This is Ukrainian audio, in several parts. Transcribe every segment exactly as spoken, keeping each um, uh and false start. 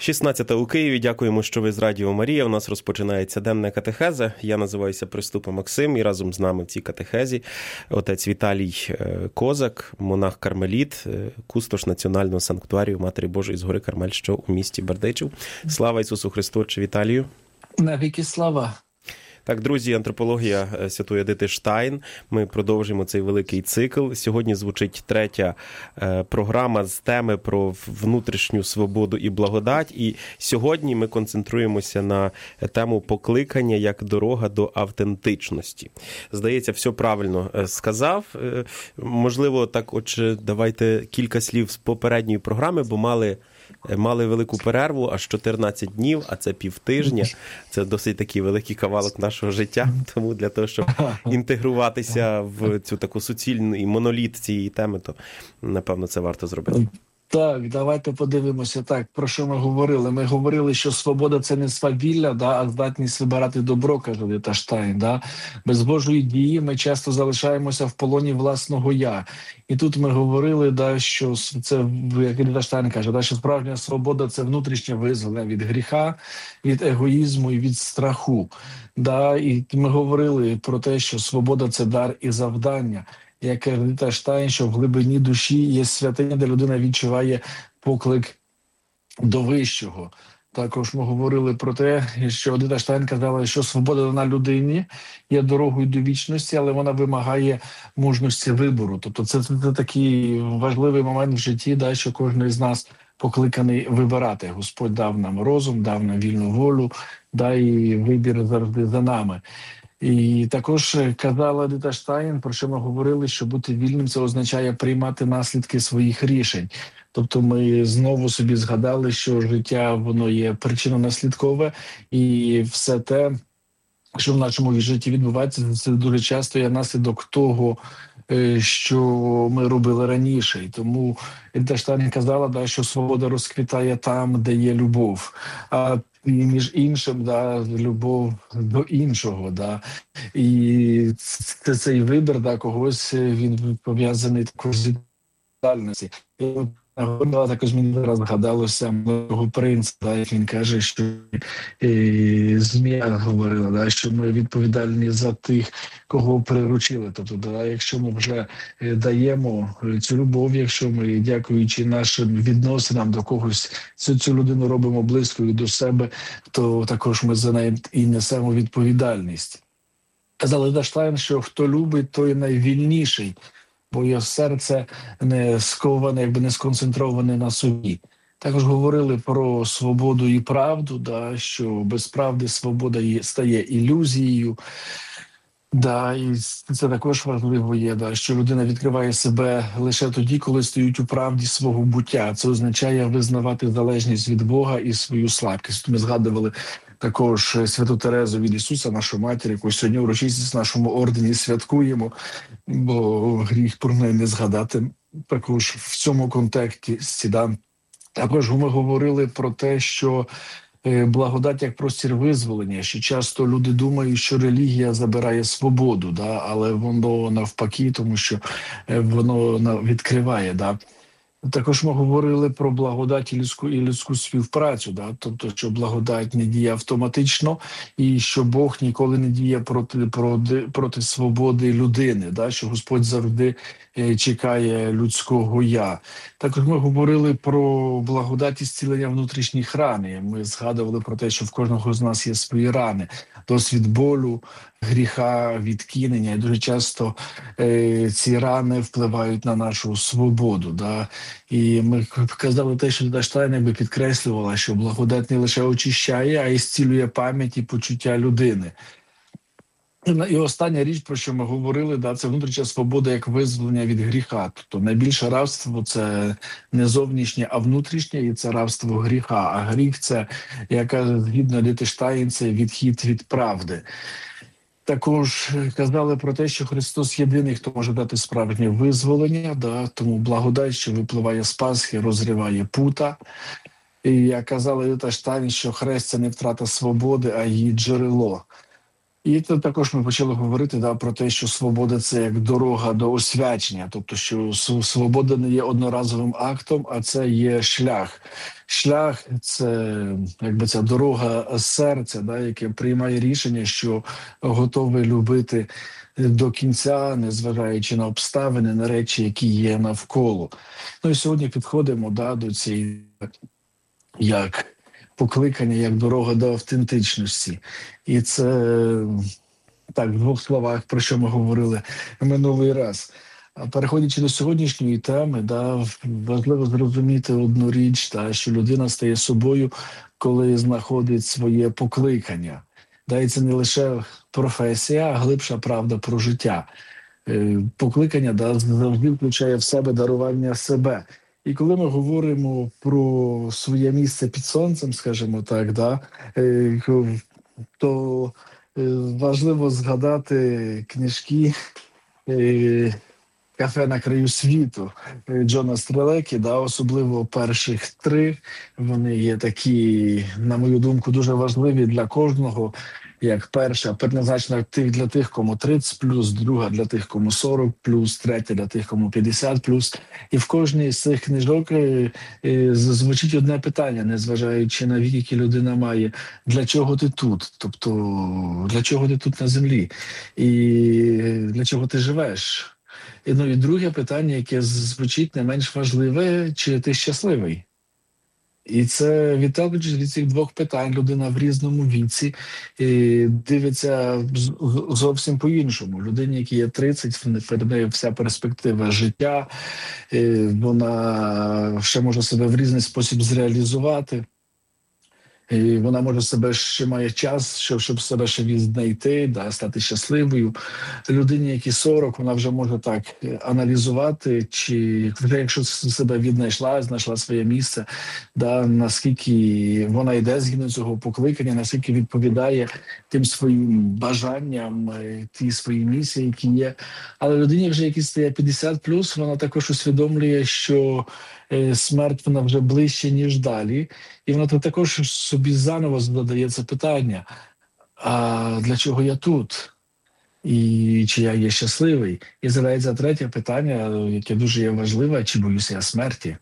шістнадцята у Києві. Дякуємо, що ви з Радіо Марія. У нас розпочинається денна катехеза. Я називаюся Приступа Максим, і разом з нами в цій катехезі отець Віталій Козак, монах-кармеліт, кустош Національного санктуарію Матері Божої з гори Кармель, що у місті Бердичів. Слава Ісусу Христу, отче Віталію! Навіки слава! Так, друзі, антропологія святої Едити Штайн. Ми продовжуємо цей великий цикл. Сьогодні звучить третя е, програма з теми про внутрішню свободу і благодать. І сьогодні ми концентруємося на тему покликання як дорога до автентичності. Здається, все правильно сказав. Е, можливо, так, отже, давайте кілька слів з попередньої програми, бо мали... Мали велику перерву, аж чотирнадцять днів, а це півтижня. Це досить такий великий кавалок нашого життя. Тому для того, щоб інтегруватися в цю таку суцільну моноліт цієї теми, то, напевно, це варто зробити. Так, давайте подивимося так, про що ми говорили. Ми говорили, що свобода – це не свавілля, да, а здатність вибирати добро, каже Едита Штайн. Да? Без Божої дії ми часто залишаємося в полоні власного «я». І тут ми говорили, да, що це, як Едита Штайн каже, да, що справжня свобода – це внутрішнє визволення від гріха, від егоїзму і від страху. Да? І ми говорили про те, що свобода – це дар і завдання. Як каже Едита Штайн, що в глибині душі є святиня, де людина відчуває поклик до вищого. Також ми говорили про те, що Едита Штайн казала, що свобода дана людині є дорогою до вічності, але вона вимагає мужності вибору. Тобто це, це, це такий важливий момент в житті, да, що кожен з нас покликаний вибирати. Господь дав нам розум, дав нам вільну волю, да, і вибір завжди за нами. І також казала Едита Штайн, про що ми говорили, що бути вільним – це означає приймати наслідки своїх рішень. Тобто ми знову собі згадали, що життя, воно є причинно-наслідкове, і все те, що в нашому житті відбувається, це дуже часто є наслідок того, що ми робили раніше. І тому Едита Штайн казала, да, що свобода розквітає там, де є любов. А і між іншим, да, любов до іншого, да, і це цей вибір, да, когось, він пов'язаний також з відповідальності. Говорила, також мені зараз згадалося мого принца, да, як він каже, що і, Змія говорила, да, що ми відповідальні за тих, кого приручили. Тобто, да, якщо ми вже даємо цю любов, якщо ми, дякуючи нашим відносинам до когось, цю, цю людину робимо близькою до себе, то також ми за неї і несемо відповідальність. Казала Едита Штайн, що хто любить, той найвільніший, бо його серце не сковане, якби не сконцентроване на собі. Також говорили про свободу і правду, да, що без правди свобода є, стає ілюзією. Да, і це також важливо є, да, що людина відкриває себе лише тоді, коли стоїть у правді свого буття. Це означає визнавати залежність від Бога і свою слабкість. Ми згадували також святу Терезу від Ісуса, нашу матір, яку сьогодні урочистість в нашому ордені святкуємо, бо гріх про неї не згадати. Також в цьому контексті, да. Також ми говорили про те, що благодать як простір визволення, що часто люди думають, що релігія забирає свободу, да, але воно навпаки, тому що воно відкриває, да. Також ми говорили про благодать і людську, і людську співпрацю, да? Тобто, що благодать не діє автоматично і що Бог ніколи не діє проти, проти, проти свободи людини, да? Що Господь завжди е, чекає людського «я». Також ми говорили про благодать і зцілення внутрішніх ран. Ми згадували про те, що в кожного з нас є свої рани, досвід болю, гріха, відкинення. І дуже часто е, ці рани впливають на нашу свободу. Да? І ми казали те, що Едита Штайн якби підкреслювала, що благодать не лише очищає, а й зцілює пам'ять і почуття людини. І остання річ, про що ми говорили, да, це внутрішня свобода як визволення від гріха. Тобто найбільше рабство – це не зовнішнє, а внутрішнє, і це рабство гріха. А гріх – це, яка згідно Едити Штайн, це відхід від правди. Також казали про те, що Христос єдиний, хто може дати справжнє визволення, да, тому благодать, що випливає з Пасхи, розриває пута. І як казала Едита Штайн, що хрест – це не втрата свободи, а її джерело. І це також ми почали говорити да, про те, що свобода це як дорога до освячення, тобто, що св- свобода не є одноразовим актом, а це є шлях. Шлях це якби ця дорога серця, да, яке приймає рішення, що готове любити до кінця, незважаючи на обставини, на речі, які є навколо. Ну і сьогодні підходимо да, до цієї як покликання, як дорога до автентичності. І це так, в двох словах, про що ми говорили минулий раз. А переходячи до сьогоднішньої теми, да, важливо зрозуміти одну річ, та, що людина стає собою, коли знаходить своє покликання. Да, і це не лише професія, а глибша правда про життя. Е, Покликання да, завжди включає в себе дарування себе. І коли ми говоримо про своє місце під сонцем, скажімо так, да, е, то е, важливо згадати книжки е, «Кафе на краю світу» е, Джона Стрелекі, да, особливо перших три. Вони є такі, на мою думку, дуже важливі для кожного. Як перша, предназначена тих для тих, кому тридцять плюс, друга для тих, кому сорок плюс, третя для тих, кому п'ятдесят плюс. І в кожній з цих книжок е, е, звучить одне питання, незважаючи на вік, який людина має. Для чого ти тут? Тобто, для чого ти тут на землі? І для чого ти живеш? І, ну, і друге питання, яке звучить не менш важливе, чи ти щасливий? І це, відталкуючись від цих двох питань, людина в різному віці і дивиться з- з- зовсім по-іншому. Людині, якій є тридцять, в- перед нею вся перспектива життя, і вона ще може себе в різний спосіб зреалізувати. І вона може себе ще має час, щоб, щоб себе ще віднайти, да, стати щасливою. Людині, якій сорок, вона вже може так е, аналізувати, чи вже якщо с- себе віднайшла, знайшла своє місце, да, наскільки вона йде згідно цього покликання, наскільки відповідає тим своїм бажанням, е, тій своїй місії, які є. Але людині, вже якій стає п'ятдесят плюс, вона також усвідомлює, що е, смерть вона вже ближче, ніж далі. І вона тут також собі заново задає це питання: а для чого я тут? І чи я є щасливий? І з'являється третє питання, яке дуже є важливе: чи боюся я смерті?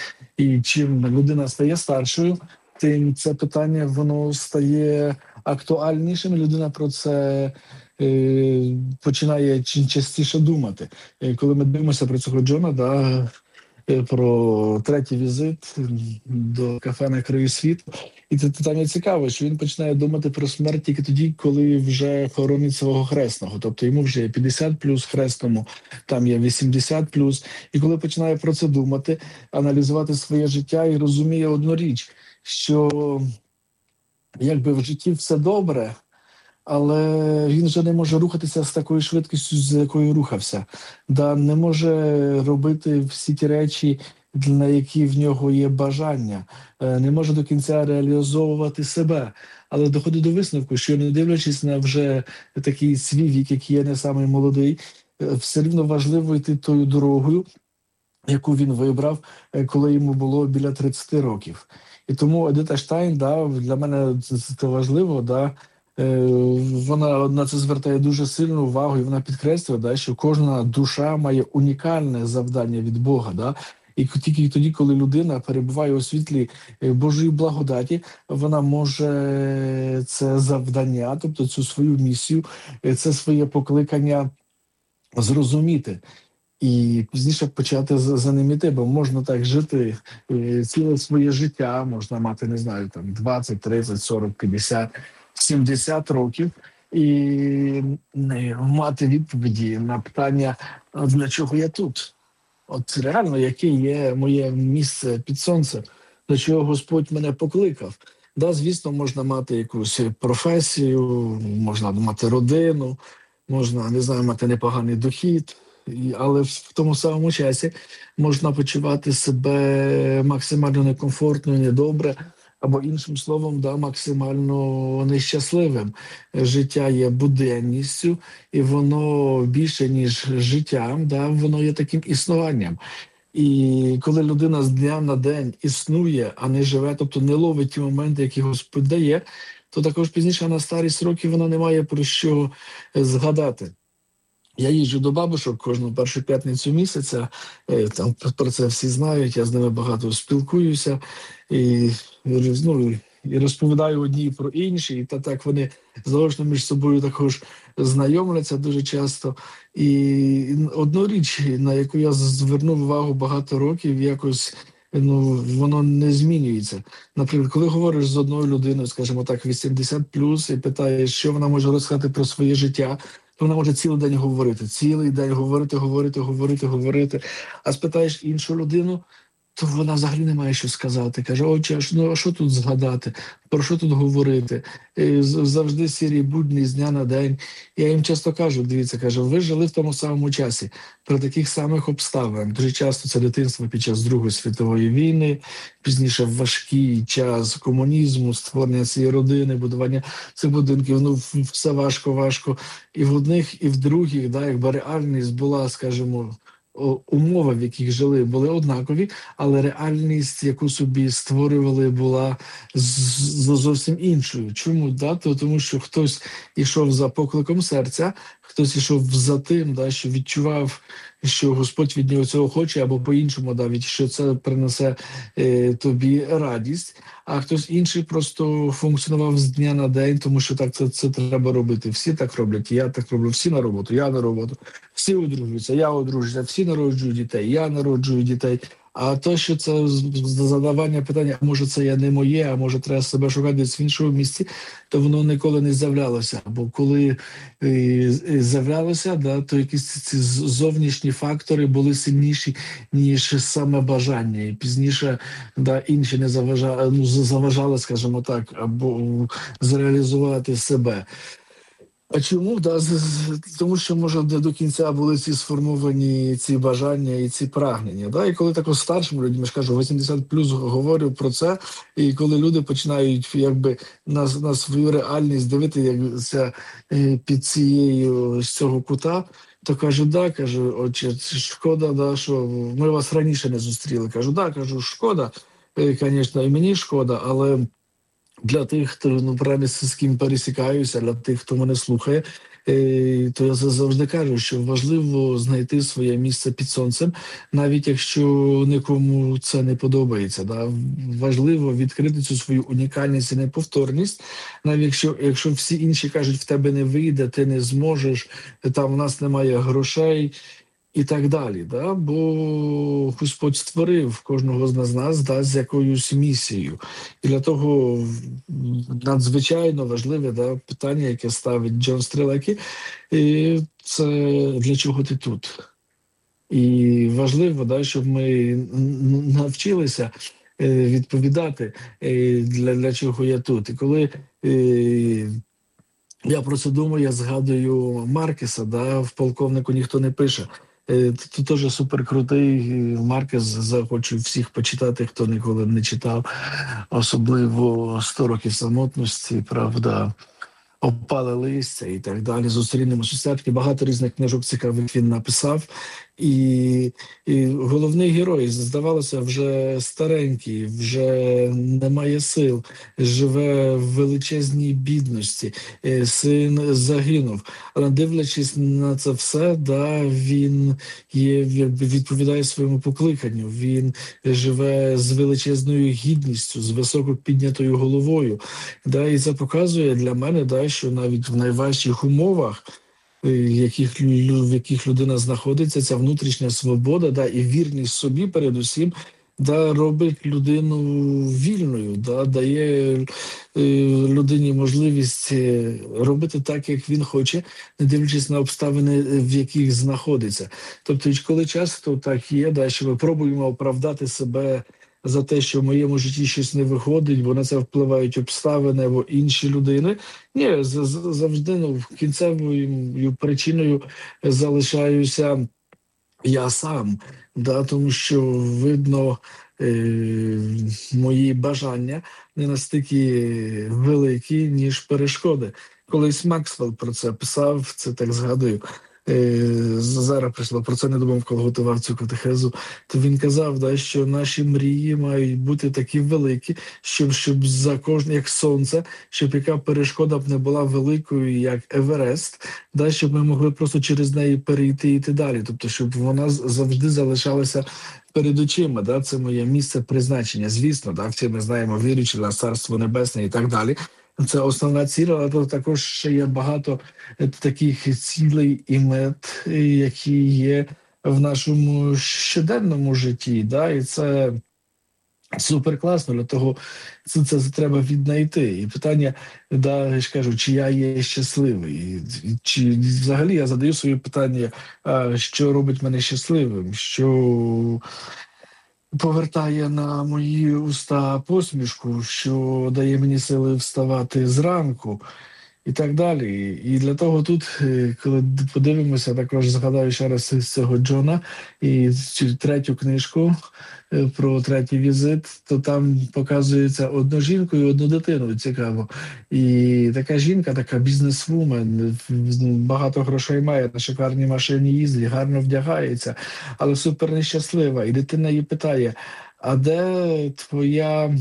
І чим людина стає старшою, тим це питання воно стає актуальнішим. Людина про це е, починає чим частіше думати. Е, коли ми дивимося про цього Джона, да, е, про третій візит до кафе на краю світу. І це питання цікаве, що він починає думати про смерть тільки тоді, коли вже хоронить свого хресного. Тобто йому вже є п'ятдесят плюс хресному, там є вісімдесят плюс. І коли починає про це думати, аналізувати своє життя і розуміє одну річ, що якби в житті все добре, але він вже не може рухатися з такою швидкістю, з якою рухався. Да, не може робити всі ті речі, на які в нього є бажання, Е, не може до кінця реалізовувати себе. Але доходить до висновку, що не дивлячись на вже такий свій вік, який є не самий молодий, е, все рівно важливо йти тою дорогою, яку він вибрав, е, коли йому було біля тридцяти років. І тому Едита Штайн, да, для мене це, це важливо, да, е, вона на це звертає дуже сильну увагу, і вона підкреслює, да, що кожна душа має унікальне завдання від Бога. Да, і тільки тоді, коли людина перебуває у світлі е, Божої благодаті, вона може це завдання, тобто цю свою місію, е, це своє покликання зрозуміти. І пізніше почати за, за ним іти, бо можна так жити е, ціле своє життя, можна мати, не знаю, там двадцять, тридцять, сорок, п'ятдесят, сімдесят років і не мати відповіді на питання, «А для чого я тут? От реально, яке є моє місце під сонцем, до чого Господь мене покликав. Да, звісно, можна мати якусь професію, можна мати родину, можна, не знаю, мати непоганий дохід, і- але в тому самому часі можна почувати себе максимально некомфортно, недобре, або іншим словом, да, максимально нещасливим. Життя є буденністю, і воно більше, ніж життям, да, воно є таким існуванням. І коли людина з дня на день існує, а не живе, тобто не ловить ті моменти, які Господь дає, то також пізніше на старість років вона не має про що згадати. Я їжджу до бабушок кожну першу п'ятницю місяця, там про це всі знають, я з ними багато спілкуюся і, ну, і розповідаю одні про інші, і та так вони заочно між собою також знайомляться дуже часто. І одну річ, на яку я звернув увагу багато років, якось ну, воно не змінюється. Наприклад, коли говориш з одною людиною, скажімо так, вісімдесят плюс, і питаєш, що вона може розказати про своє життя, то вона може цілий день говорити, цілий день говорити, говорити, говорити, говорити. А спитаєш іншу людину, то вона взагалі не має що сказати. Каже, отче, ну а що тут згадати? Про що тут говорити? І завжди сірі будні з дня на день. Я їм часто кажу, дивіться, кажу, ви жили в тому самому часі, при таких самих обставинах. Дуже часто це дитинство під час Другої світової війни, пізніше важкий час комунізму, створення цієї родини, будування цих будинків. Ну, все важко-важко. І в одних, і в других, да, якби реальність була, скажімо, умови, в яких жили, були однакові, але реальність, яку собі створювали, була зовсім іншою. Чому? Да? Тому що хтось ішов за покликом серця, хтось ішов за тим, да, що відчував, що Господь від нього цього хоче, або по-іншому, навіть, що це принесе е, тобі радість, а хтось інший просто функціонував з дня на день, тому що так це, це треба робити. Всі так роблять, я так роблю, всі на роботу, я на роботу, всі одружуються, я одружуюся, всі народжують дітей, я народжую дітей. А то, що це задавання питання, а може це я не моє, а може треба себе шукати десь в іншому місці, то воно ніколи не з'являлося. Бо коли е, з'являлося, да, то якісь ці зовнішні фактори були сильніші, ніж саме бажання. І пізніше да, інші не заважали, ну, заважали, скажімо так, або зреалізувати себе. А чому? Да, тому що, може, до кінця були ці сформовані ці бажання і ці прагнення. Да? І коли так старшим людям, я ж кажу, вісімдесят плюс говорю про це, і коли люди починають якби на, на свою реальність дивитися під цією, з цього кута, то кажу, да, кажу, отче, шкода, да, що ми вас раніше не зустріли. Кажу, да, кажу, шкода, звісно, і мені шкода, але для тих, хто, ну, правильно, з ким пересікаюся, для тих, хто мене слухає, е, то я завжди кажу, що важливо знайти своє місце під сонцем, навіть якщо нікому це не подобається. Да? Важливо відкрити цю свою унікальність і неповторність, навіть якщо, якщо всі інші кажуть, в тебе не вийде, ти не зможеш, там у нас немає грошей, і так далі, да? Бо Господь створив кожного з нас, да, з якоюсь місією. І для того надзвичайно важливе, да, питання, яке ставить Джон Стрілекі, і це для чого ти тут? І важливо, да, щоб ми навчилися відповідати, для, для чого я тут. І коли я про це думаю, я згадую Маркеса, да, в «Полковнику ніхто не пише». Це теж суперкрутий Маркес, захочу всіх почитати, хто ніколи не читав, особливо «сто років самотності», правда, «Опале листя» і так далі. «Зустрінемось у серпні». Багато різних книжок цікавих він написав. І, і головний герой, здавалося, вже старенький, вже не має сил, живе в величезній бідності, син загинув. Але дивлячись на це все, да, він є, відповідає своєму покликанню, він живе з величезною гідністю, з високо піднятою головою. Да, і це показує для мене, да, що навіть в найважчих умовах, в яких, в яких людина знаходиться, ця внутрішня свобода, да, і вірність собі передусім, да, робить людину вільною, да, дає е, людині можливість робити так, як він хоче, не дивлячись на обставини, в яких знаходиться. Тобто, коли часто так є, да, що ми пробуємо оправдати себе за те, що в моєму житті щось не виходить, бо на це впливають обставини або інші людини. Ні, завжди, ну, кінцевою причиною залишаюся я сам, да, тому що, видно, е, мої бажання не настільки великі, ніж перешкоди. Колись Максвелл про це писав, це так згадую. зараз прийшло, про це не думав, коли готував цю катехезу, то він казав, да, що наші мрії мають бути такі великі, щоб, щоб за кожне, як сонце, щоб яка перешкода б не була великою, як Еверест, да, щоб ми могли просто через неї перейти і йти далі, тобто, щоб вона завжди залишалася перед очима, да, це моє місце призначення, звісно, да, всі ми знаємо, віруючи на Царство Небесне і так далі. Це основна ціль, але також ще є багато таких цілей і мет, які є в нашому щоденному житті. Да? І це супер класно, для того це, це треба віднайти. І питання, да, я ж кажу, чи я є щасливий, чи взагалі я задаю собі питання, що робить мене щасливим, що повертає на мої уста посмішку, що дає мені сили вставати зранку і так далі. І для того тут, коли подивимося, також згадаю ще раз з цього Джона і цю третю книжку про третій візит, то там показується одну жінку і одну дитину, цікаво. І така жінка, така бізнесвумен, багато грошей має, на шикарній машині їздить, гарно вдягається, але супер нещаслива. І дитина її питає, а де твоя,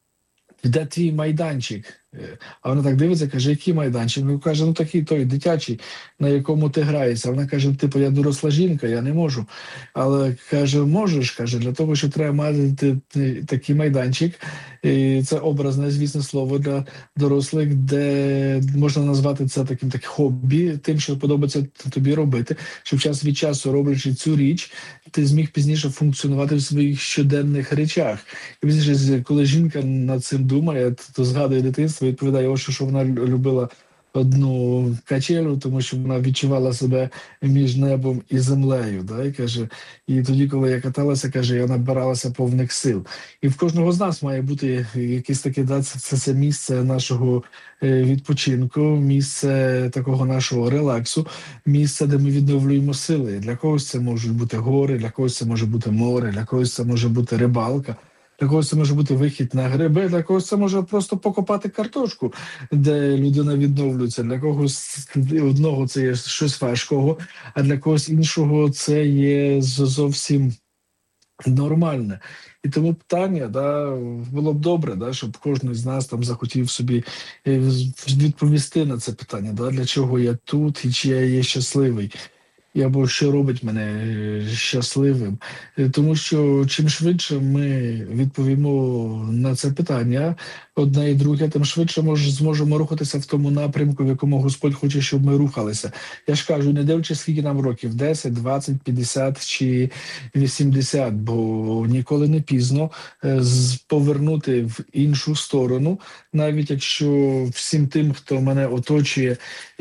де твій майданчик? А вона так дивиться, каже, який майданчик? Ну, каже, ну такий той дитячий, на якому ти граєшся. Вона каже, типу, я доросла жінка, я не можу. Але, каже, можеш, каже, для того, що треба мати такий майданчик. І це образне, звісно, слово для дорослих, де можна назвати це таким так хобі, тим, що подобається тобі робити, щоб час від часу, роблячи цю річ, ти зміг пізніше функціонувати в своїх щоденних речах. І пізніше, коли жінка над цим думає, то згадує дитинство, відповідає, ось що вона любила одну качелю, тому що вона відчувала себе між небом і землею. Да? І, каже, і тоді, коли я каталася, каже, я набиралася повних сил. І в кожного з нас має бути якесь таке, да, це, це місце нашого відпочинку, місце такого нашого релаксу, місце, де ми відновлюємо сили. Для когось це можуть бути гори, для когось це може бути море, для когось це може бути рибалка. Для когось це може бути вихід на гриби, для когось це може просто покопати картошку, де людина відновлюється. Для когось одного це є щось важкого, а для когось іншого це є зовсім нормальне. І тому питання, да, було б добре, да, щоб кожен з нас там захотів собі відповісти на це питання, да, для чого я тут і чи я є щасливий. Або що робить мене щасливим. Тому що чим швидше ми відповімо на це питання, одне і друге, тим швидше мож, зможемо рухатися в тому напрямку, в якому Господь хоче, щоб ми рухалися. Я ж кажу, не дивлячись, скільки нам років, десять, двадцять, п'ятдесят чи вісімдесят, бо ніколи не пізно повернути в іншу сторону, навіть якщо всім тим, хто мене оточує,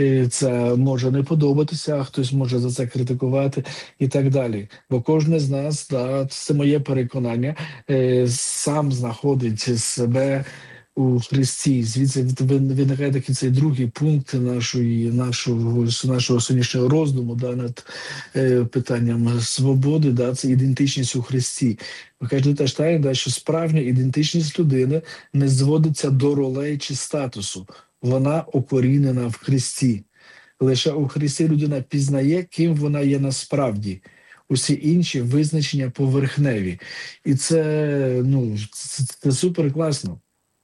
це може не подобатися, а хтось може за це критикувати і так далі. Бо кожен з нас, да, це моє переконання, сам знаходить себе у Христі. Звідси виникає такий цей другий пункт нашої, нашого, нашого сьогоднішнього роздуму, да, над е, питанням свободи, да, це ідентичність у Христі. Ви кажете, Штайн, да, що справжня ідентичність людини не зводиться до ролей чи статусу. Вона окорінена в Христі. Лише у Христі людина пізнає, ким вона є насправді. Усі інші визначення поверхневі. І це, ну, це, це супер класно.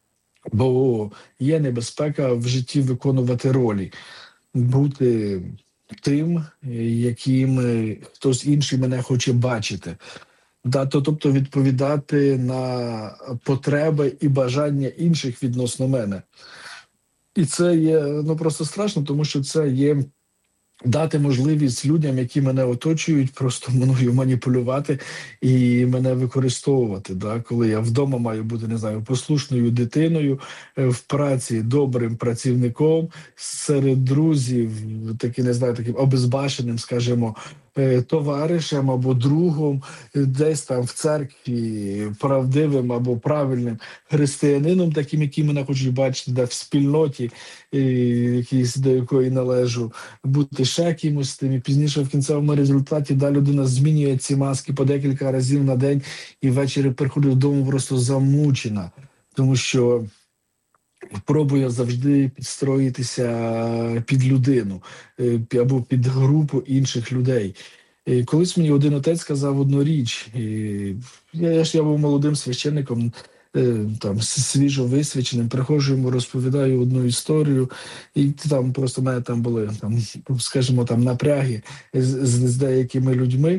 Бо є небезпека в житті виконувати ролі, бути тим, яким хтось інший мене хоче бачити. Тобто відповідати на потреби і бажання інших відносно мене. І це є, ну, просто страшно, тому що це є дати можливість людям, які мене оточують, просто мною маніпулювати і мене використовувати. Да? Коли я вдома маю бути, не знаю, послушною дитиною, в праці добрим працівником, серед друзів, таки, не знаю, таким обезбашеним, скажімо, товаришем або другом, десь там в церкві правдивим або правильним християнином, таким, який мене хочуть бачити, де в спільноті, якійсь, до якої належу, бути ще кимось тим. І пізніше в кінцевому результаті да, людина змінює ці маски по декілька разів на день і ввечері приходить додому просто замучена. Тому що пробує завжди підстроїтися під людину е, пі- або під групу інших людей. І колись мені один отець сказав одну річ. І я, я ж я був молодим священником, е, там с- свіжо висвяченим, приходжу йому, розповідаю одну історію, і там просто в мене там були там, скажімо, там напряги з, з, з деякими людьми.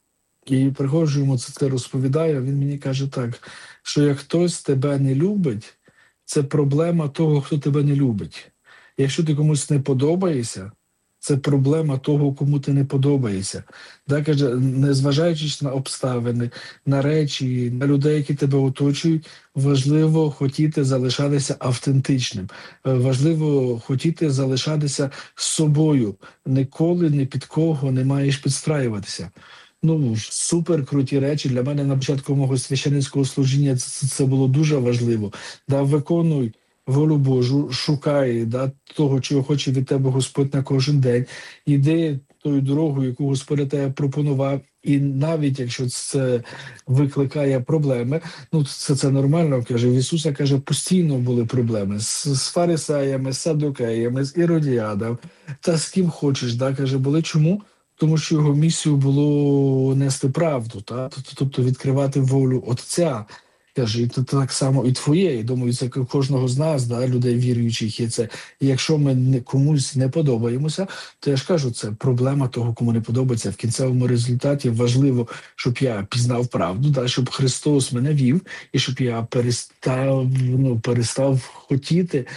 І приходжу йому це, це розповідаю. Він мені каже так, що як хтось тебе не любить, це проблема того, хто тебе не любить. Якщо ти комусь не подобаєшся, це проблема того, кому ти не подобаєшся. Да, каже, незважаючи на обставини, на речі, на людей, які тебе оточують, важливо хотіти залишатися автентичним. Е, Важливо хотіти залишатися собою. Ніколи ні під кого не маєш підстраюватися. Ну, супер круті речі. Для мене на початку мого священницького служіння це, це було дуже важливо. Да, виконуй волю Божу, шукай да, того, чого хоче від тебе Господь на кожен день. Іди тою дорогою, яку Господь для тебе пропонував. І навіть якщо це викликає проблеми, ну це, це нормально, каже. В Ісуса, каже, постійно були проблеми з, з фарисеями, з саддукеями, з іродіадом, та з ким хочеш, да, каже, були. Чому? Тому що його місією було нести правду, та? Тобто тобто відкривати волю Отця. Каже, і це так само і твоє, і думаю, це кожного з нас, да, людей віруючих є це. І якщо ми не, комусь не подобаємося, то я ж кажу, це проблема того, кому не подобається. В кінцевому результаті важливо, щоб я пізнав правду, да, щоб Христос мене вів, і щоб я перестав, ну, перестав хотіти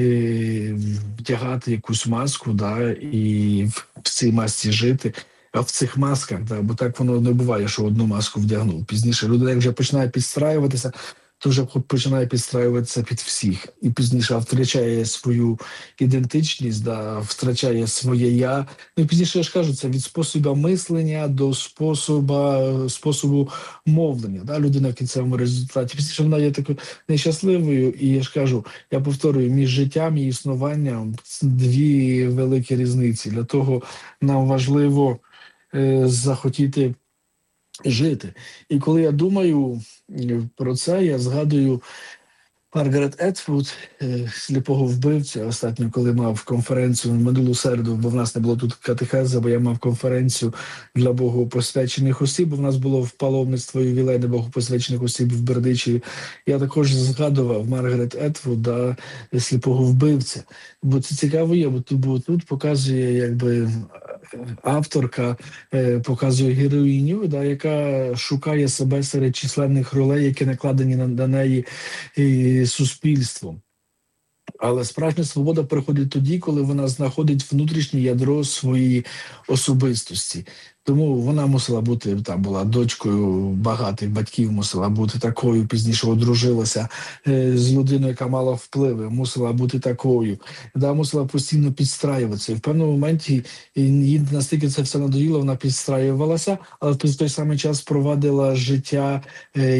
е, вдягати якусь маску, да, і в, в цій масці жити. А в цих масках, да, бо так воно не буває, що одну маску вдягнув. Пізніше людина, як вже починає підстраюватися, то вже починає підстраюватися під всіх. І пізніше втрачає свою ідентичність, да, втрачає своє я. Ну і пізніше, я ж кажу, це від способу мислення до способу, способу мовлення. Да, людина в кінцевому результаті. Пізніше вона є такою нещасливою. І я ж кажу, я повторюю, між життям і існуванням дві великі різниці. Для того нам важливо е, захотіти жити. І коли я думаю е, про це, я згадую Маргарет Етвуд, е, сліпого вбивця, останньо, коли мав конференцію минулу середу, бо в нас не було тут катехези, бо я мав конференцію для богопосвячених осіб, бо в нас було в паломництво ювілейне богопосвячених осіб в Бердичеві. Я також згадував Маргарет Етвуд, да, сліпого вбивця. Бо це цікаво є, бо тут, бо тут показує, якби, авторка е, показує героїню, да, яка шукає себе серед численних ролей, які накладені на, на неї і, суспільством. Але справжня свобода приходить тоді, коли вона знаходить внутрішнє ядро своєї особистості. Тому вона мусила бути, там була дочкою багатих батьків, мусила бути такою, пізніше одружилася е, з людиною, яка мала впливи, мусила бути такою, да, мусила постійно підстраюватися. І в певному моменті їй настільки це все надоїло, вона підстраювалася, але в той самий час провадила життя, е,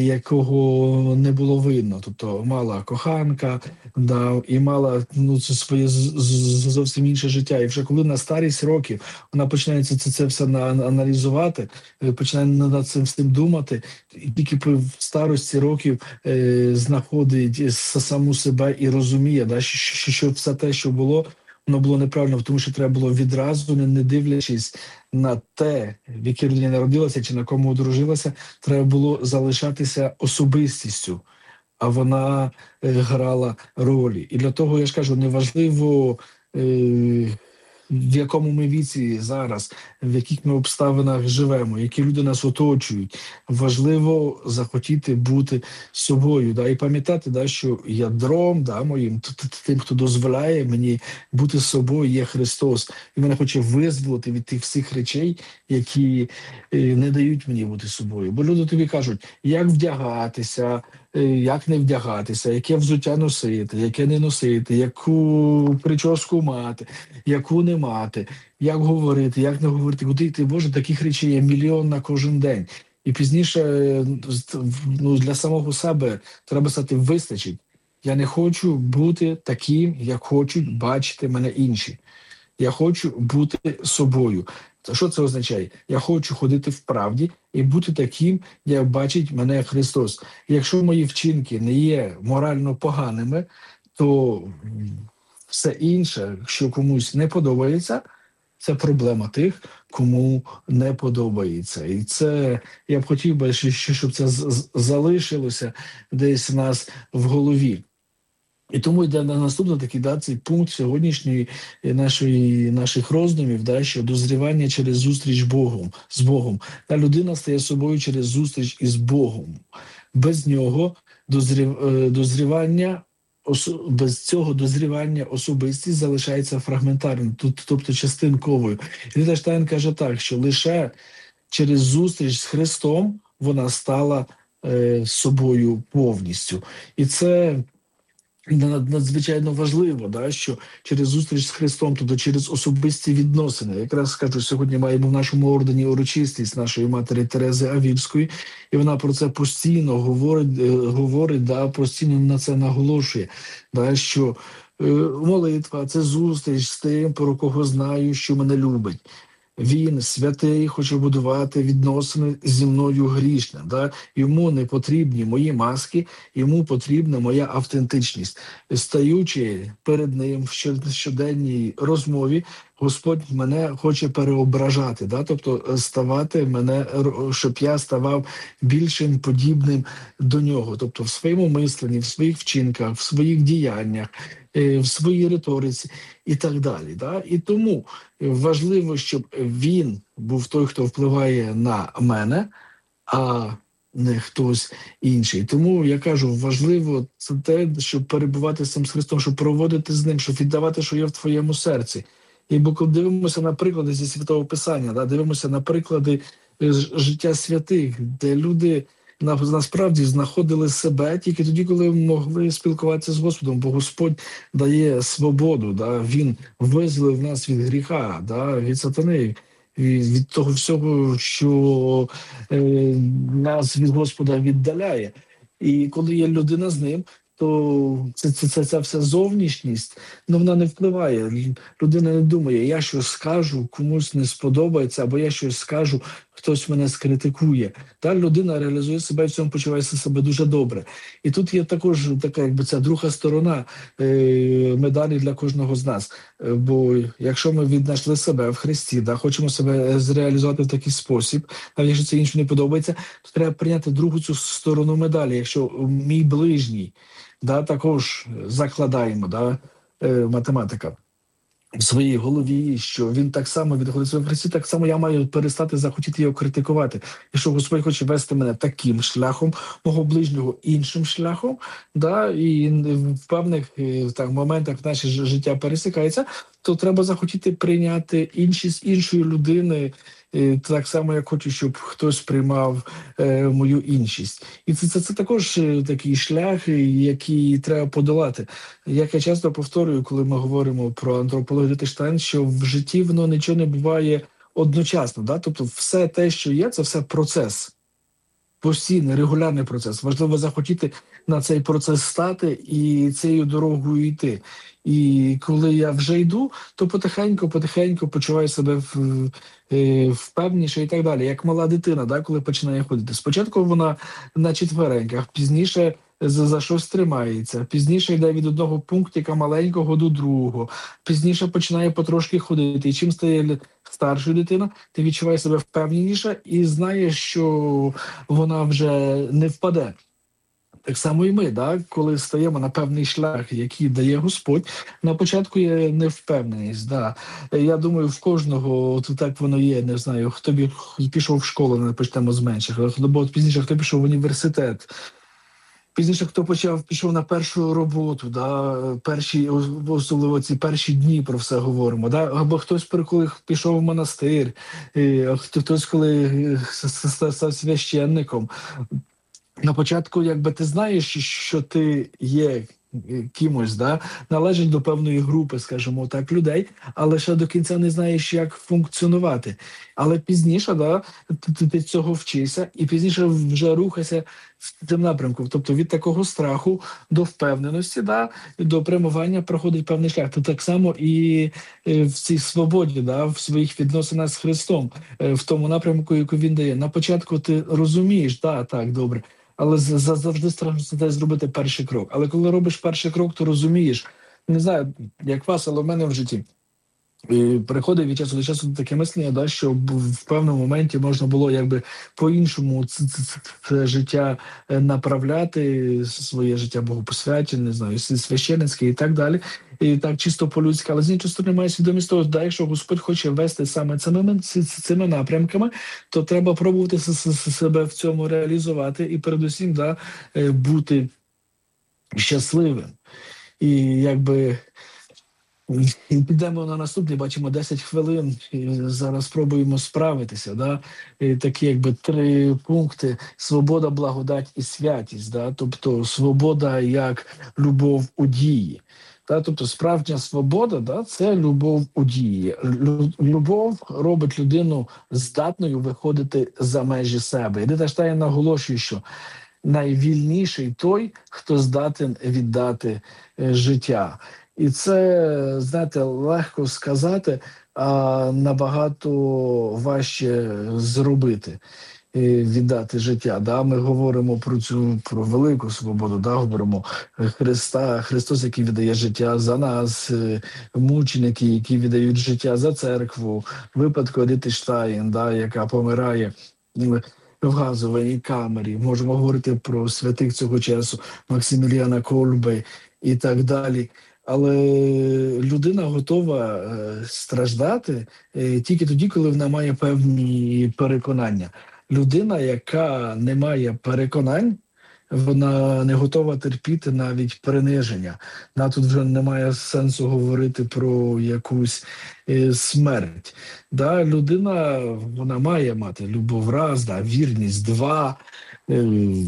якого не було видно. Тобто мала коханка, да, і мала, ну, це своє з- з- зовсім інше життя. І вже коли на старість років вона починає це, це, це все на аналізувати, е, починає над цим всім думати, і тільки в старості років е, знаходить с- саму себе і розуміє, да, що, що, що все те, що було, воно було неправильно, тому що треба було відразу, не, не дивлячись на те, в якій людині народилася чи на кому одружилася, треба було залишатися особистістю, а вона е, грала ролі. І для того, я ж кажу, неважливо, е, в якому ми віці зараз, в яких ми обставинах живемо, які люди нас оточують. Важливо захотіти бути собою, да, і пам'ятати, да, що ядром, да, моїм, т- т- тим, хто дозволяє мені бути собою, є Христос. І мене хоче визволити від тих всіх речей, які е, не дають мені бути собою. Бо люди тобі кажуть, як вдягатися, е, як не вдягатися, яке взуття носити, яке не носити, яку прическу мати, яку не мати, як говорити, як не говорити, куди йти. Боже, таких речей є мільйон на кожен день. І пізніше, е, з- ну, для самого себе треба стати вистачить. Я не хочу бути таким, як хочуть бачити мене інші. Я хочу бути собою. Та що це означає? Я хочу ходити в правді і бути таким, як бачить мене Христос. І якщо мої вчинки не є морально поганими, то все інше, що комусь не подобається, це проблема тих, кому не подобається. І це, я б хотів би, щоб це залишилося десь у нас в голові. І тому йде на наступний такий, да, цей пункт сьогоднішньої нашої, наших роздумів, да, що дозрівання через зустріч Богом, з Богом. Та людина стає собою через зустріч із Богом. Без нього дозрів, дозрівання, без цього дозрівання особистість залишається фрагментарною, тобто частинковою. Едита Штайн каже так, що лише через зустріч з Христом вона стала е, собою повністю. І це надзвичайно важливо, да, що через зустріч з Христом, тобто через особисті відносини. Якраз скажу, сьогодні маємо в нашому ордені урочистість нашої матері Терези Авівської, і вона про це постійно говорить, говорить, да, постійно на це наголошує, да, що е, молитва – це зустріч з тим, про кого знаю, що мене любить. Він, святий, хоче будувати відносини зі мною грішне. Да? Йому не потрібні мої маски, йому потрібна моя автентичність. Стаючи перед ним в щоденній розмові, Господь мене хоче переображати, да? Тобто ставати мене, щоб я ставав більшим подібним до нього. Тобто в своєму мисленні, в своїх вчинках, в своїх діяннях, в своїй риториці і так далі. Да? І тому важливо, щоб він був той, хто впливає на мене, а не хтось інший. Тому, я кажу, важливо це те, щоб перебувати з цим Христом, щоб проводити з ним, щоб віддавати, що є в твоєму серці. І бо коли дивимося на приклади зі Святого Писання, да, дивимося на приклади життя святих, де люди насправді знаходили себе тільки тоді, коли могли спілкуватися з Господом, бо Господь дає свободу, да? Він визволив нас від гріха, да? Від сатани, від, від того всього, що е, нас від Господа віддаляє. І коли є людина з ним, то це, це, це, це вся зовнішність, ну вона не впливає. Людина не думає, я щось скажу, комусь не сподобається, або я щось скажу, хтось мене скритикує. Та людина реалізує себе, в цьому почуває себе дуже добре. І тут є також така, якби ця друга сторона е, медалі для кожного з нас. Е, бо якщо ми віднайшли себе в Христі, да, хочемо себе зреалізувати в такий спосіб, навіть якщо це іншому не подобається, то треба прийняти другу цю сторону медалі. Якщо мій ближній, да, також закладаємо, да, е, математика в своїй голові, що він так само відходить своєму Христі, так само я маю перестати захотіти його критикувати. Якщо Господь хоче вести мене таким шляхом, мого ближнього іншим шляхом, да, і в певних так, моментах наше життя пересікається, то треба захотіти прийняти іншість іншої людини, так само, як хочу, щоб хтось приймав е, мою іншість. І це, це, це також такий шлях, який треба подолати. Як я часто повторюю, коли ми говоримо про антропологію Едити Штайн, що в житті воно нічого не буває одночасно. Да? Тобто все те, що є, це все процес. Постійний, регулярний процес. Важливо захотіти на цей процес стати і цією дорогою йти. І коли я вже йду, то потихеньку-потихеньку почуваю себе в, е, впевніше і так далі. Як мала дитина, да, коли починає ходити. Спочатку вона на четвереньках, пізніше за, за щось тримається, пізніше йде від одного пунктика маленького до другого, пізніше починає потрошки ходити. І чим стає старшою дитина, ти відчуваєш себе впевненіше і знаєш, що вона вже не впаде. Так само і ми, да? Коли стаємо на певний шлях, який дає Господь, на початку є невпевненість. Да? Я думаю, в кожного от так воно є, не знаю, хто б пішов в школу, не почнемо з менших, або пізніше хто пішов в університет, пізніше хто почав, пішов на першу роботу, да? Перші, особливо ці перші дні про все говоримо, да? Або хтось, коли пішов в монастир, хтось, коли став священником. На початку, якби ти знаєш, що ти є кимось, да, належить до певної групи, скажімо так, людей, але ще до кінця не знаєш, як функціонувати. Але пізніше, да, ти, ти цього вчишся і пізніше вже рухайся в цьому напрямку. Тобто від такого страху до впевненості, да, до прямування проходить певний шлях. То так само і в цій свободі, да, в своїх відносинах з Христом, в тому напрямку, яку він дає. На початку ти розумієш, да, так, добре, але за- за- завжди страшно це зробити перший крок. Але коли робиш перший крок, то розумієш, не знаю, як вас, але в мене в житті. І приходить від часу до часу таке мислення, да, що б- в певному моменті можна було якби по-іншому це, це, це, це життя е, направляти, своє життя Богу посвяті, не знаю, свя- священницьке і так далі. І так чисто по-людськи, але з іншої сторони має свідомість того, да, якщо Господь хоче вести саме цими, ці- ці- цими напрямками, то треба пробувати с- с- с- себе в цьому реалізувати і передусім да, е, бути щасливим. І якби і підемо на наступний, бачимо десять хвилин, і зараз спробуємо справитися. Да? І такі якби три пункти: свобода, благодать і святість. Да? Тобто свобода як любов у дії. Да? Тобто справжня свобода да? це любов у дії. Лю- Любов робить людину здатною виходити за межі себе. І Едита Штайн наголошує, що найвільніший той, хто здатен віддати е, життя. І це, знаєте, легко сказати, а набагато важче зробити, е, віддати життя. Да? Ми говоримо про цю про велику свободу, да? Говоримо Христа, Христос, який віддає життя за нас, е, мученики, які віддають життя за церкву, випадку Едити Штайн, да? Яка помирає в газовій камері. Можемо говорити про святих цього часу, Максиміліана Кольби і так далі. Але людина готова е, страждати е, тільки тоді, коли вона має певні переконання. Людина, яка не має переконань, вона не готова терпіти навіть приниження. На тут вже немає сенсу говорити про якусь е, смерть. Да, людина вона має мати любов раз, да, вірність два, е,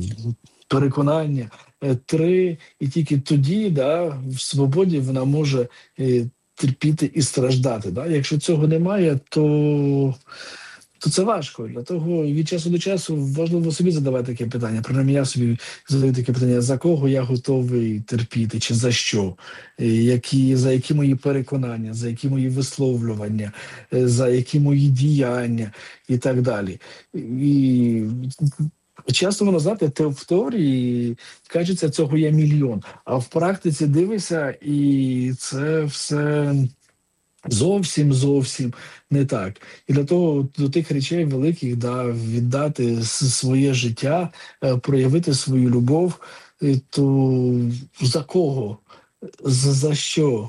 переконання е, три, і тільки тоді, да, в свободі вона може е, терпіти і страждати. Да? Якщо цього немає, то то це важко. Для того від часу до часу важливо собі задавати таке питання. Принаймні я собі задаю таке питання: за кого я готовий терпіти, чи за що, Е, які, за які мої переконання, за які мої висловлювання, е, за які мої діяння і так далі. І часто воно, знаєте, те- в теорії кажеться, цього є мільйон, а в практиці дивишся, і це все зовсім зовсім не так. І для того до тих речей великих да, віддати с- своє життя, е, проявити свою любов, е, то за кого? За, за що?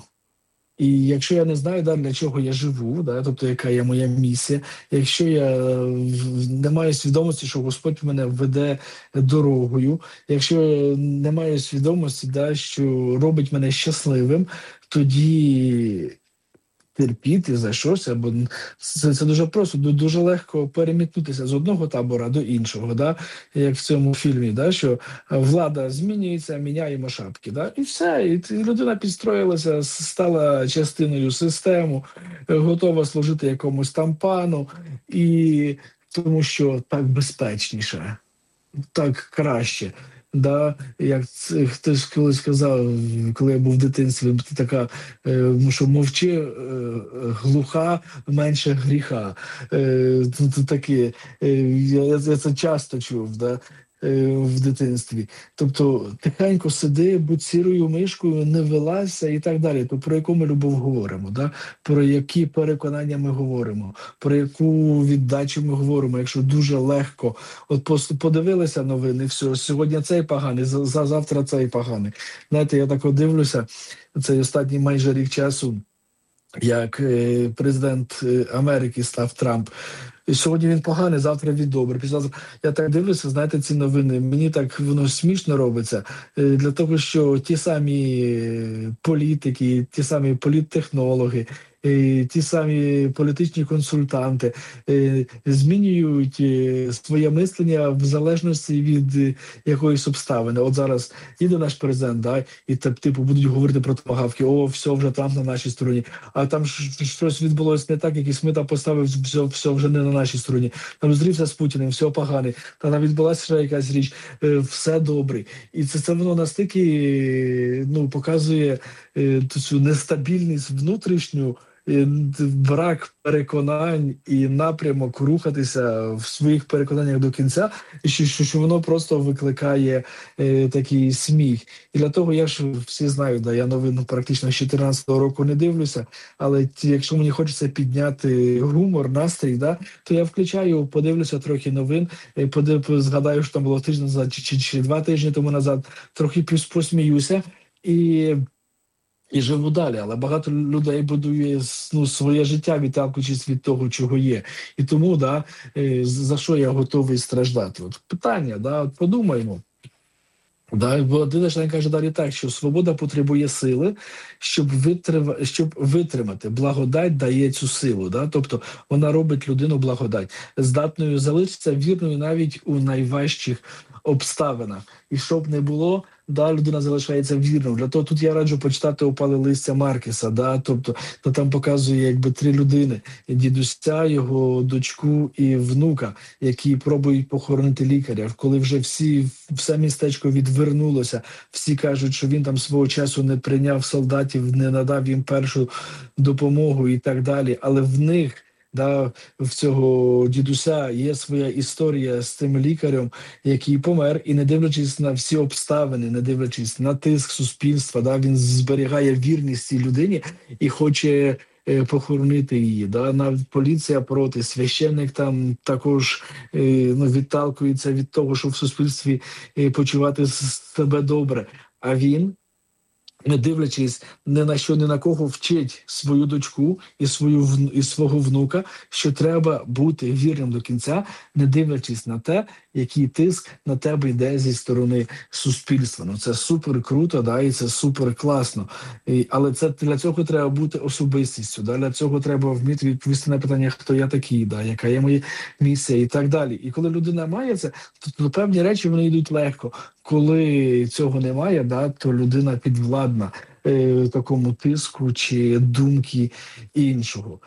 І якщо я не знаю, да, для чого я живу, да, тобто яка є моя місія, якщо я е, в- не маю свідомості, що Господь мене веде дорогою, якщо я не маю свідомості, да, що робить мене щасливим, тоді терпіти за щось, або це, це дуже просто, ду- дуже легко перемітнутися з одного табора до іншого, да? Як в цьому фільмі, да? Що е, влада змінюється, міняємо шапки. Да? І все, і т- людина підстроїлася, с- стала частиною системи, е, готова служити якомусь там пану, і тому що так безпечніше, так краще. Да, як це хтось колись сказав, коли я був в дитинстві, така, е, ну, що мовчи, е, глуха, менше гріха. Е, т- т- таке, е, я, я це часто чув, да, е, в дитинстві. Тобто тихенько сиди, будь сірою мишкою, не вилазься і так далі. То про яку ми любов говоримо, да? Про які переконання ми говоримо, про яку віддачу ми говоримо, якщо дуже легко. От просто подивилися новини, все, сьогодні цей поганий, за, за завтра цей поганий. Знаєте, я так от дивлюся, цей останній майже рік часу, як е, президент е, Америки став Трамп. І сьогодні він поганий, завтра він добрий. Післязавтра я так дивлюся, знаєте, ці новини. Мені так воно смішно робиться, е, для того, що ті самі е, політики, ті самі політтехнологи, е, ті самі політичні консультанти е, змінюють е, своє мислення в залежності від е, якоїсь обставини. От зараз іде наш президент, да, і тип- типу будуть говорити про томагавки, о, все, вже Трамп на нашій стороні. А там щ- щось відбулося не так, якийсь мита поставив, все, все вже не на нашій стороні. Там зустрівся з Путіним, все погане. Та там відбулася ще якась річ, е, все добре. І це, це воно настільки е, ну, показує е, ту цю нестабільність внутрішню, е, брак переконань і напрямок рухатися в своїх переконаннях до кінця, і що, що, що воно просто викликає е, такий сміх. І для того, я ж всі знають, да, я новин практично з чотирнадцятого року не дивлюся, але ті, якщо мені хочеться підняти гумор, настрій, да, то я включаю, подивлюся трохи новин, е, подив, згадаю, що там було тиждень назад чи, чи, чи два тижні тому назад, трохи піс- посміюся і, і живу далі. Але багато людей будує ну, своє життя, відталкуючись від того, чого є. І тому, да, е, за що я готовий страждати? От питання, да, от подумаймо. Да, бо Дидештайн каже далі так, що свобода потребує сили, щоб витрив... щоб витримати. Благодать дає цю силу. Да? Тобто вона робить людину благодать, здатною залишитися вірною навіть у найважчих обставинах. І щоб не було, да, людина залишається вірною. Для того тут я раджу почитати «Опали листя» Маркеса. Да? Тобто то там показує якби три людини: дідуся, його дочку і внука, які пробують похоронити лікаря. Коли вже всі, все містечко відвернулося, всі кажуть, що він там свого часу не прийняв солдатів, не надав їм першу допомогу і так далі. Але в них, да, в цього дідуся є своя історія з тим лікарем, який помер, і не дивлячись на всі обставини, не дивлячись на тиск суспільства, да, він зберігає вірність цій людині і хоче е, похоронити її. Да. Навіть поліція проти, священник там також е, ну, відталкується від того, щоб в суспільстві е, почувати себе добре. А він, не дивлячись ні на що, ні на кого, вчить свою дочку і свою вну- і свого внука, що треба бути вірним до кінця, не дивлячись на те, який тиск на тебе йде зі сторони суспільства. Ну це супер круто, да, і це супер класно. І, але це для цього треба бути особистістю. Да, для цього треба вміти відповісти на питання, хто я такий, да, яка є моя місія і так далі. І коли людина має це, то, то певні речі вони йдуть легко. Коли цього немає, да, то людина підвладна е, такому тиску чи думки іншого.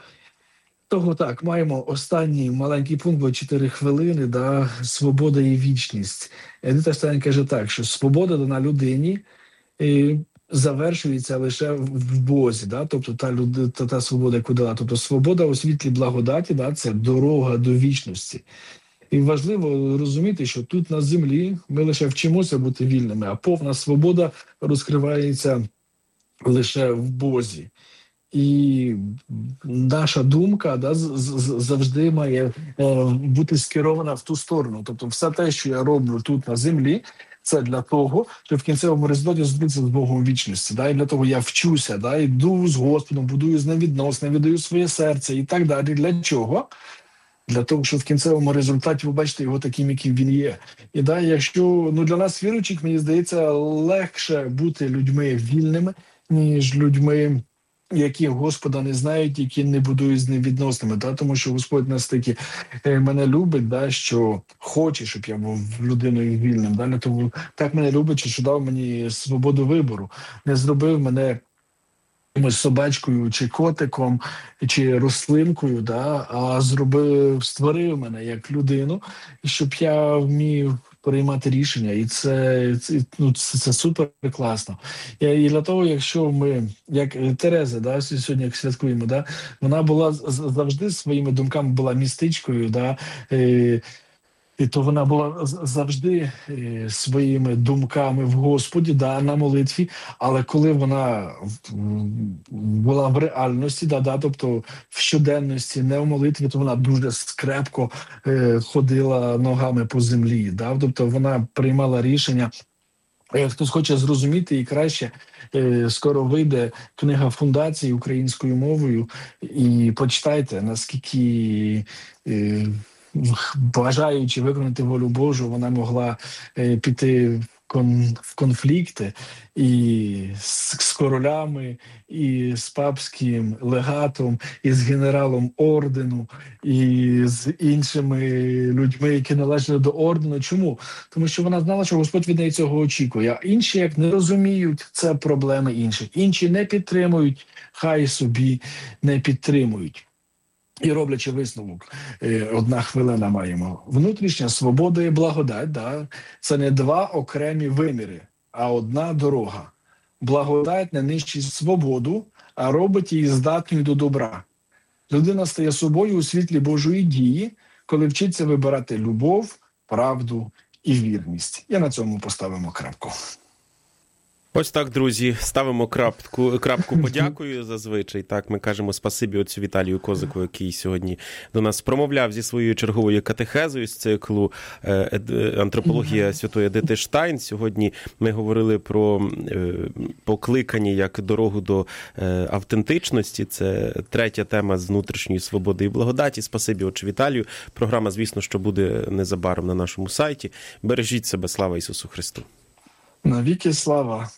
Того так, маємо останній маленький пункт, бо чотири хвилини, да, свобода і вічність. Едита Штайн каже так, що свобода дана людині е, завершується лише в в Бозі, да, тобто та, люди, та, та свобода, яку дала. Тобто свобода у світлі благодаті, да, це дорога до вічності. І важливо розуміти, що тут на землі ми лише вчимося бути вільними, а повна свобода розкривається лише в Бозі. І наша думка, да, з- з- завжди має е, бути скерована в ту сторону. Тобто все те, що я роблю тут на землі, це для того, щоб в кінцевому результаті зустрітися з Богом у вічності. Да? І для того я вчуся, да? йду з Господом, будую з ним відносини, віддаю своє серце і так далі. Для чого? Для того, щоб в кінцевому результаті ви бачите його таким, яким він є. І да, якщо ну для нас, віруючих, мені здається, легше бути людьми вільними, ніж людьми, які Господа не знають, які не будують з ним відносинами. Да? Тому що Господь настільки е, мене любить, да, що хоче, щоб я був людиною вільним. Да? Для того так мене любить, що дав мені свободу вибору, не зробив мене якимось собачкою, чи котиком, чи рослинкою, да, а зробив, створив мене як людину, щоб я вмів приймати рішення, і це, це, ну, це, це супер класно. І, і для того, якщо ми, як Тереза, да, сьогодні як святкуємо, да, вона була з- з- завжди своїми думками була містичкою, да, е, і то вона була з- завжди е, своїми думками в Господі, да, на молитві. Але коли вона м, була в реальності, да, да, тобто в щоденності, не в молитві, то вона дуже скрепко е, ходила ногами по землі. Да, тобто вона приймала рішення. Як хтось хоче зрозуміти і краще, е, скоро вийде книга фундації українською мовою, і почитайте, наскільки е, бажаючи виконати волю Божу, вона могла е, піти в кон- в конфлікти і з, з королями, і з папським легатом, і з генералом ордену, і з іншими людьми, які належали до ордену. Чому? Тому що вона знала, що Господь від неї цього очікує. А інші, як не розуміють, це проблеми інших. Інші не підтримують, хай собі не підтримують. І роблячи висновок, е, одна хвилина маємо. Внутрішня свобода і благодать, да? Це не два окремі виміри, а одна дорога. Благодать не нищить свободу, а робить її здатною до добра. Людина стає собою у світлі Божої дії, коли вчиться вибирати любов, правду і вірність. І на цьому поставимо крапку. Ось так, друзі, ставимо крапку, крапку подякою зазвичай. Так, ми кажемо спасибі отцю Віталію Козику, який сьогодні до нас промовляв зі своєю черговою катехезою з циклу «Антропологія святої Едити Штайн». Сьогодні ми говорили про покликання як дорогу до автентичності. Це третя тема з внутрішньої свободи і благодаті. Спасибі отцю Віталію. Програма, звісно, що буде незабаром на нашому сайті. Бережіть себе. Слава Ісусу Христу! Навіки слава!